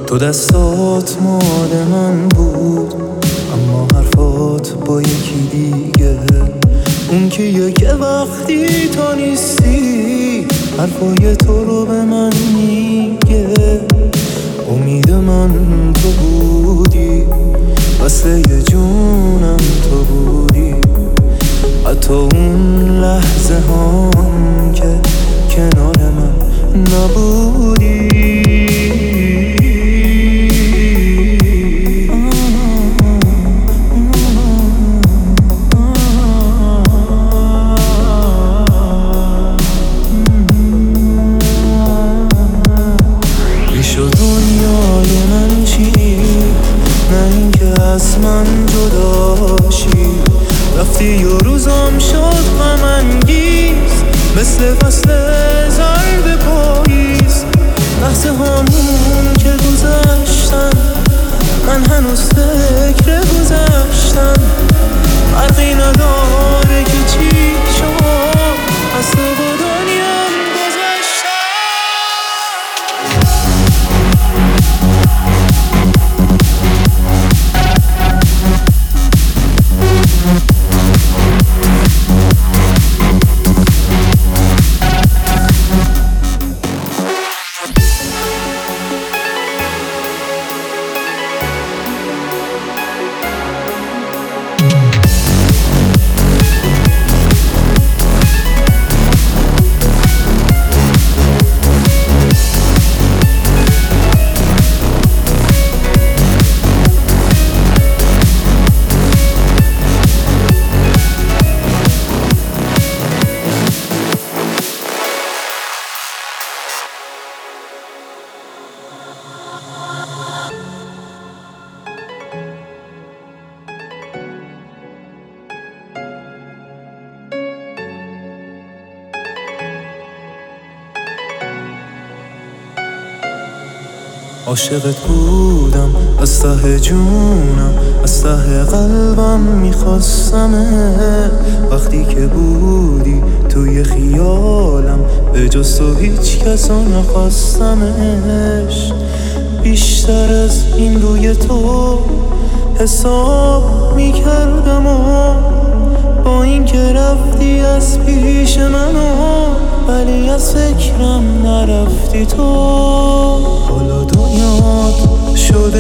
تو دستات مال من بود، اما حرفات با یکی دیگه. اون کیه که وقتی تو نیستی حرفای تو رو به من میگه. امید من تو بودی، وصله جونم تو بودی، حتی اون لحظه هم که کنار من نبودی. دنیای من چی؟ نه اینکه از من جداشی، رفتی و روزم شد غم انگیز، مثل فصل زرد پاییز. لحظه هامون که گذشتن، من هنوز فکر گذشتن. فرقی نداره که چی شد، از تو و دنیام گذشتن. عاشقت بودم از ته جونم، از ته قلبم میخواستمه. وقتی که بودی توی خیالم، به جز تو هیچ کسا نخواستمش. بیشتر از این روی تو حساب میکردم و با این که رفتی از پیش منو، ولی از فکرم نرفتی تو. حالا دنیات شده